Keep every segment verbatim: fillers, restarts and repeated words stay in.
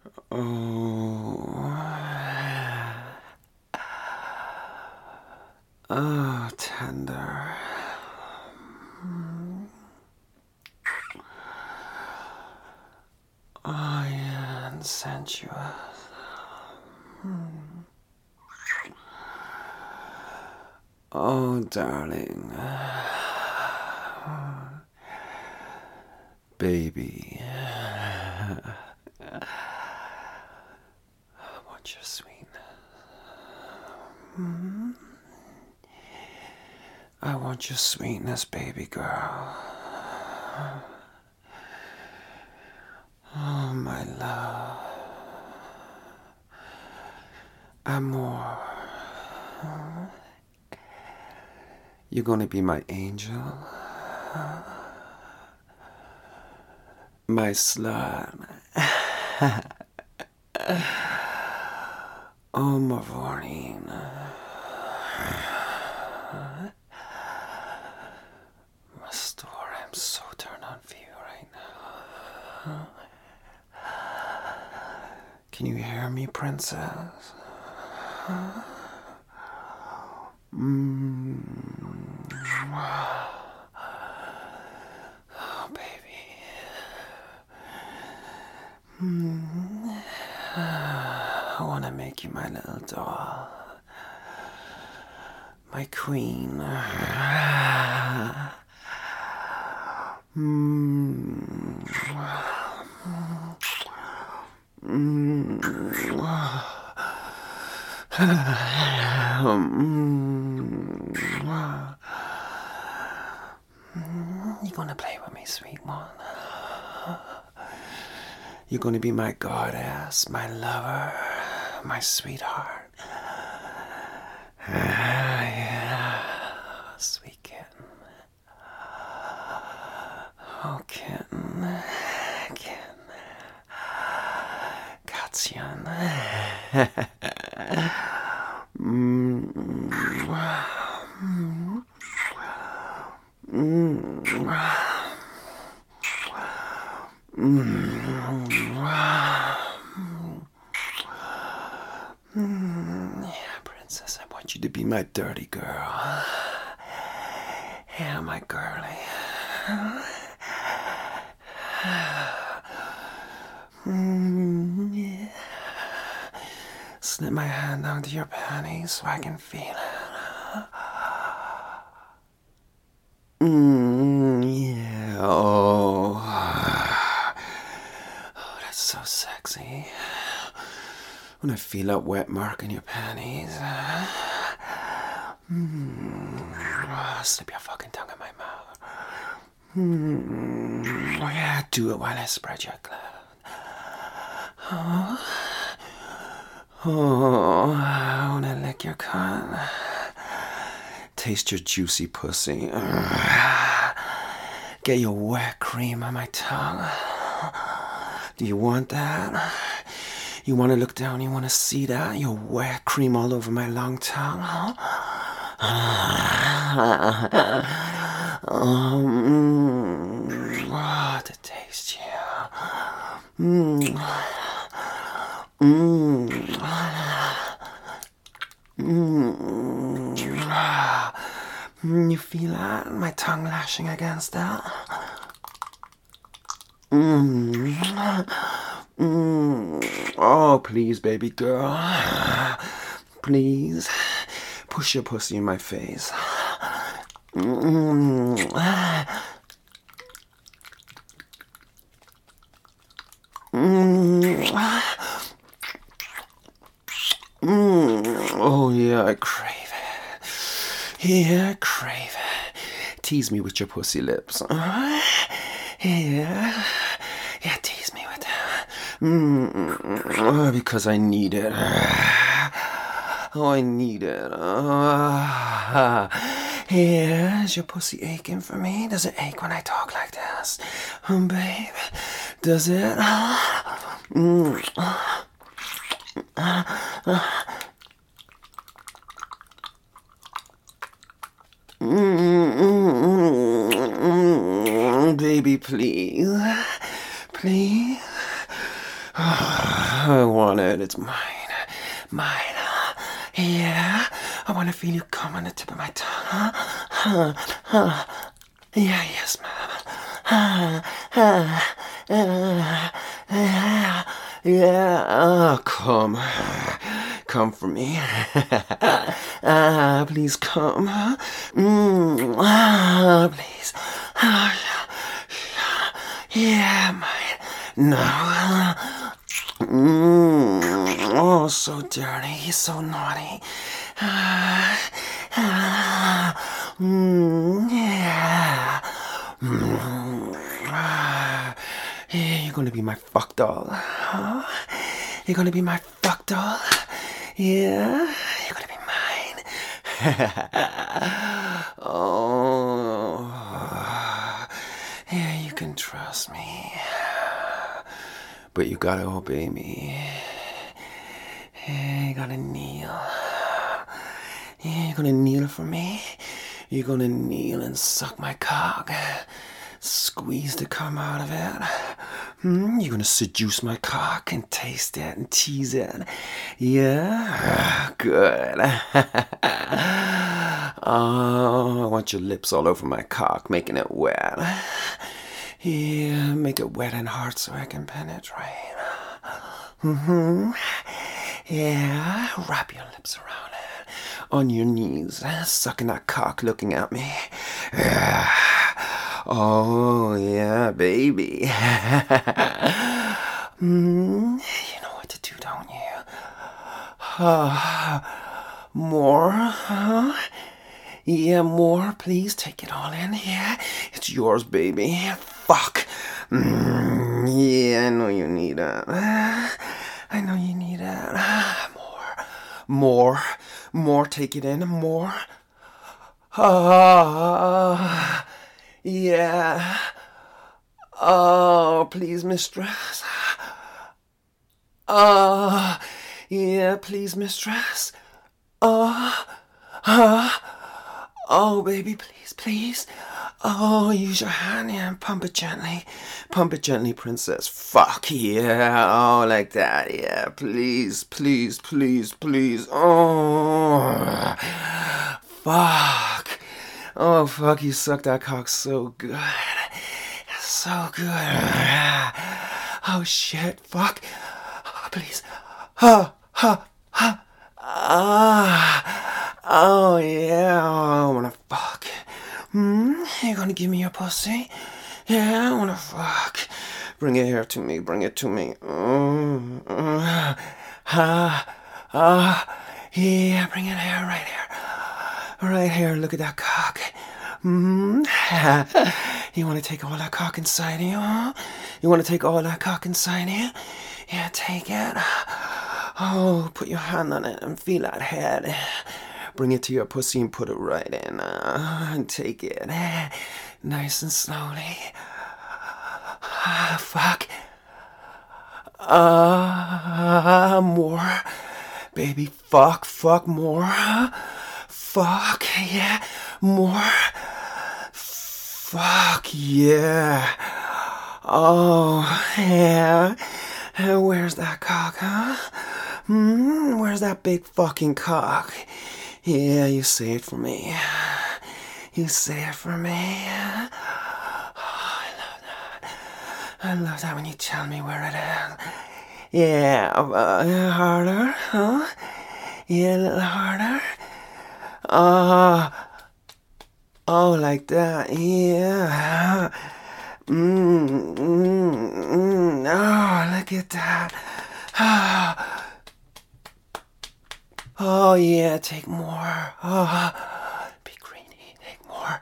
Oh, oh, tender. Oh, yeah, and sensuous. Oh, darling. Baby. I want your sweetness. I want your sweetness, baby girl. Oh, my love. Amor. You're gonna be my angel. My slut. Oh, Mavorine. My store, I'm so turned on for you right now. Can you hear me, princess? Mm. Oh, baby. Mm. I want to make you my little doll. My queen. Mm. Mm. You're gonna play with me, sweet one. You're gonna be my goddess, my lover, my sweetheart. Ah, yeah, sweet kitten. Oh, kitten, kitten. Katzian. Mm. Mm. Mm. Yeah, princess, I want you to be my dirty girl. Yeah, my girlie. Mm, yeah. Slip my hand onto your panties so I can feel it. Mm, yeah. Oh. Oh, that's so sexy. When I feel that wet mark in your panties. Mm. Oh, slip your fucking tongue in my mouth. Mm. Oh, yeah, do it while I spread your cloth. Oh. Oh, I wanna lick your cunt. Taste your juicy pussy. Get your wet cream on my tongue. Do you want that? You wanna look down, you wanna see that? Your wet cream all over my long tongue. Um, oh, to taste you. Mm. Mm. Mm. You feel that? My tongue lashing against that? Mm. Mm. Oh, please, baby girl. Please. Push your pussy in my face. Mm. Mm. Mm. Oh, yeah, I crave it. Yeah, I crave it. Tease me with your pussy lips. Uh, yeah. Yeah, tease me with that. Mm. Oh, because I need it. Oh, I need it. Uh, yeah, is your pussy aching for me? Does it ache when I talk like this? Um, babe, does it? Mm. Mm, baby, please, please. I want it. It's mine. Mine. Yeah. I want to feel you come on the tip of my tongue. Huh? Huh? Yeah, yes, ma'am. Yeah. Oh, come. Come for me. Ah, please come. Mm, ah, please. Yeah, mine. No. Mm, oh, so dirty, so naughty. Ah, ah, mm, yeah. Mm, ah, yeah. You're gonna be my fuck doll, huh? You're gonna be my fuck doll. Yeah, you're gonna be mine. Oh, yeah, you can trust me. But you gotta obey me. You gotta kneel. You're gonna kneel for me. You're gonna kneel and suck my cock. Squeeze the cum out of it. Hmm? You're gonna seduce my cock and taste it and tease it. Yeah? Good. Oh, I want your lips all over my cock, making it wet. Yeah, make it wet and hard so I can penetrate. Mm-hmm. Yeah, wrap your lips around it. On your knees, sucking that cock, looking at me. Yeah. Oh, yeah, baby. mm, you know what to do, don't you? Uh, more, huh? Yeah, more, please. Take it all in. Yeah, it's yours, baby. Fuck. Mm, yeah, I know you need it. I know you need it. More. More. More. Take it in. More. Ah. Yeah. Oh, please, mistress. Ah. Yeah, please, mistress. Ah. Ah. Oh, baby, please, please. Oh, use your hand, yeah, and pump it gently. Pump it gently, princess. Fuck, yeah. Oh, like that, yeah. Please, please, please, please. Oh, fuck. Oh, fuck, you suck that cock so good. So good. Oh, shit, fuck. Oh, please. Ha, ha, ha. Ah. Oh, yeah, oh, I wanna fuck. Hmm? You gonna give me your pussy? Yeah, I wanna fuck. Bring it here to me, bring it to me. Mm, mm, ah, ah, yeah, bring it here, right here. Right here, look at that cock. Hmm? You wanna take all that cock inside you, huh? You wanna take all that cock inside you? Yeah, take it. Oh, put your hand on it and feel that head. Bring it to your pussy and put it right in. Uh, and take it. Nice and slowly. Ah, fuck. Ah, uh, more. Baby, fuck, fuck, more. Fuck, yeah. More. Fuck, yeah. Oh, yeah. Where's that cock, huh? Hmm? Where's that big fucking cock? Yeah, you say it for me. You say it for me. Oh, I love that. I love that when you tell me where it is. Yeah, uh, harder, huh? Yeah, a little harder. Oh, oh, like that. Yeah. Mmm, mmm, mmm. Oh, look at that. Oh. Oh, yeah, take more. Oh, be greedy, take more.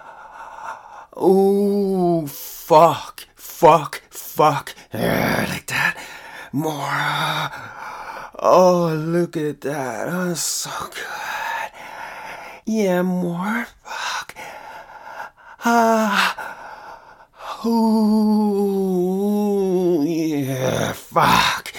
Ooh, fuck, fuck, fuck. Yeah, like that. More. Oh, look at that. Oh, so good. Yeah, more. Fuck. Ah. Ooh, yeah, fuck.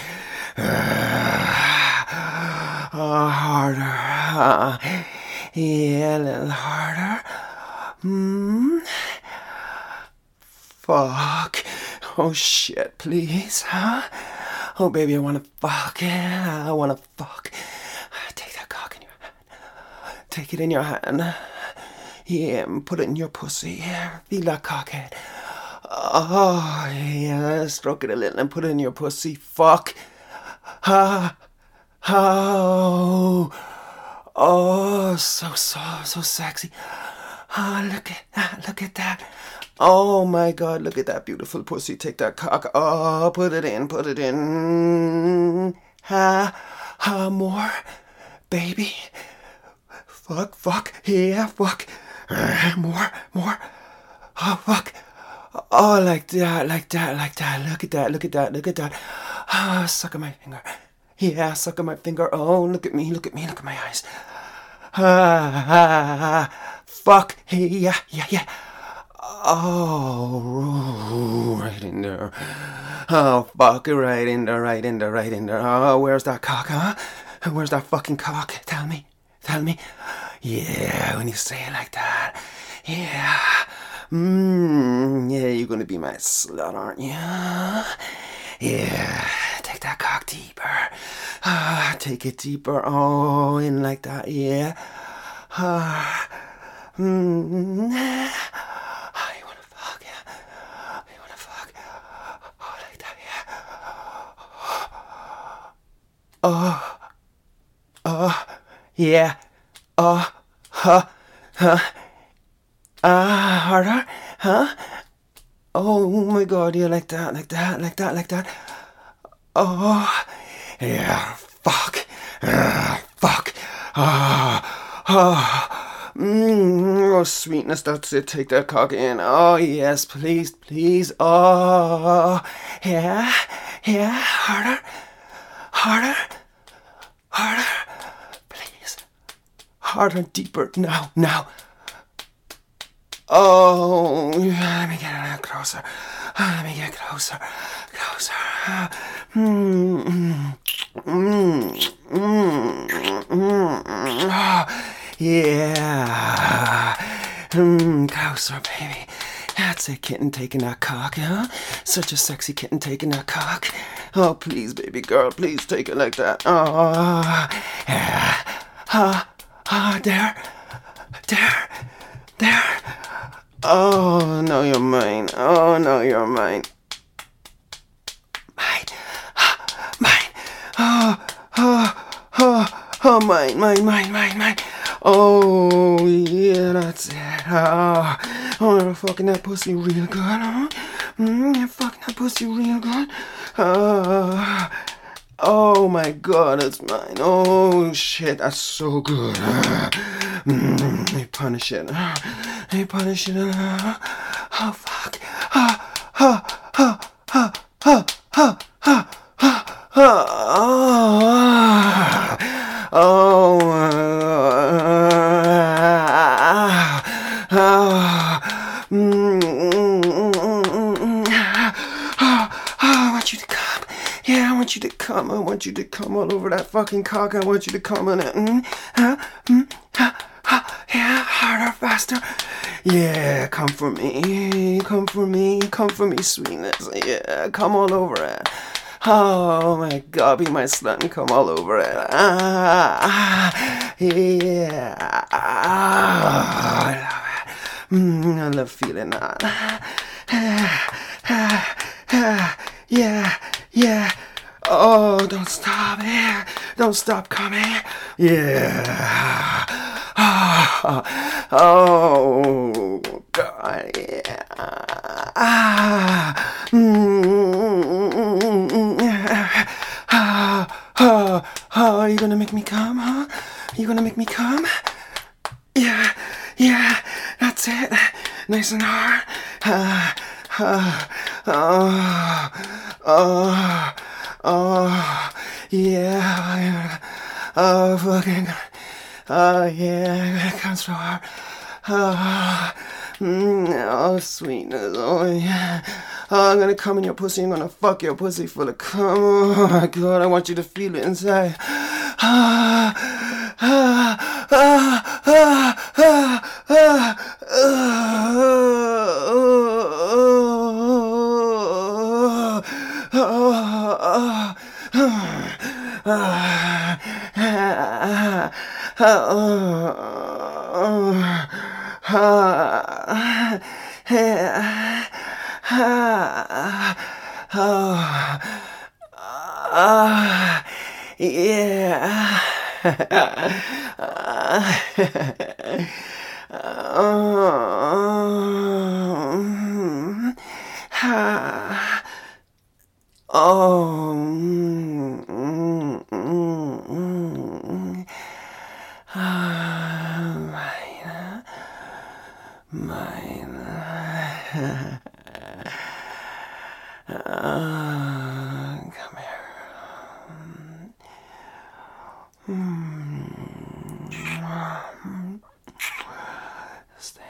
Uh, harder. Uh, yeah, a little harder. Hmm. Fuck. Oh shit, please, huh? Oh, baby, I wanna fuck. Yeah, I wanna fuck. Take that cock in your hand. Take it in your hand. Yeah, and put it in your pussy. Yeah, feel that cockhead. Oh, yeah, stroke it a little and put it in your pussy. Fuck. Ah, oh, oh, so soft, so sexy. Ah, look at that, look at that. Oh my God, look at that beautiful pussy. Take that cock. Oh, put it in, put it in. Ha, ha, more, baby. Fuck, fuck, yeah, fuck. Uh, more, more. Oh, fuck. Oh, like that, like that, like that. Look at that, look at that, look at that. Ah, suck on my finger. Yeah, suck on my finger. Oh, look at me, look at me, look at my eyes. Ah, ah, ah. Fuck. Hey, yeah, yeah, yeah. Oh, right in there. Oh, fuck, right in there, right in there, right in there. Oh, where's that cock, huh? Where's that fucking cock? Tell me, tell me. Yeah, when you say it like that. Yeah. Mmm, yeah, you're gonna be my slut, aren't you? Yeah, take that cock deeper. Ah, take it deeper. Oh, in like that, yeah. Ah, mmm. Oh, you wanna fuck, yeah? You wanna fuck? Oh, like that, yeah. Oh, oh, yeah. Oh, huh, huh. Ah, harder, huh? Oh my God, yeah, like that, like that, like that, like that. Oh, yeah, fuck, ah, fuck, ah, ah, mm, oh, sweetness, that's it, take that cock in. Oh, yes, please, please, oh, yeah, yeah, harder, harder, harder, please, harder, deeper, now, now. Oh, let me get a little closer. Let me get closer, closer. Mm, mm, mm, mm, mm. Yeah. Mm, closer, baby. That's it, kitten taking that cock, huh? Such a sexy kitten taking that cock. Oh, please, baby girl, please take it like that. Oh, yeah. Ah, ah, there, there, there. Oh, no, you're mine. Oh, no, you're mine. Mine. Mine. Oh, oh, oh, oh, mine, mine, mine, mine, mine. Oh, yeah, that's it. Oh, oh, you're fucking that pussy real good, huh? Mm, you're fucking that pussy real good. Oh, oh, my God, it's mine. Oh, shit, that's so good. Mm, they punish it. They punish it. Oh, fuck. Oh, oh, oh, oh, oh, oh, oh, oh, oh, oh, I want you to come. Yeah, I want you to come. I want you to come all over that fucking cock. I want you to come on it. Mm, huh, mm, huh, huh, yeah, harder, faster. Yeah, come for me. Come for me. Come for me, sweetness. Yeah, come all over it. Oh my God, be my slut and come all over it. Ah, ah, yeah. Ah, I love it. Mm, I love feeling that. Yeah, yeah. Oh, don't stop. Yeah, don't stop coming. Yeah. Oh, God, yeah. Ah. Mm. Ah. Oh, oh, are you gonna make me come, huh? Are you gonna make me come? Yeah, yeah, that's it. Nice and hard. Ah. Ah. Oh, oh, oh, yeah. Oh, fucking. Oh, yeah, it comes so hard. Oh, mm, oh, sweetness. Oh, yeah. Oh, I'm gonna come in your pussy. I'm gonna fuck your pussy full of cum. Oh, my God, I want you to feel it inside. Ah, ah, ah, ah, ah, ah, ah, ah, ah, ah. Yeah. Oh. mm, mm, mm, mm. Ah, mine. Mine. Ah, come here. Stay.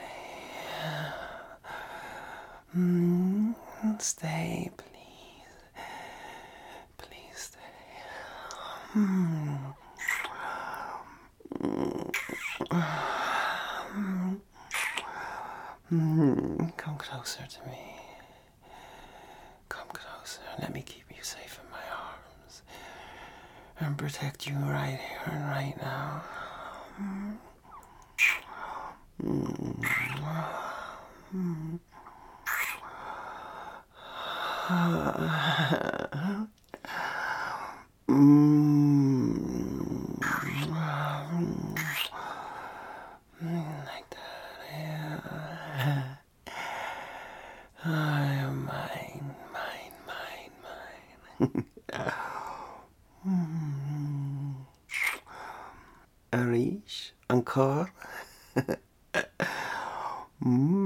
Mm, stay, please. Please stay. Mm. Mm. Come closer to me. Come closer. Let me keep you safe in my arms and protect you right here and right now. Mm. Mm. Mm. Like that, yeah. I am mine, mine, mine, mine. Arish, encore. Mm.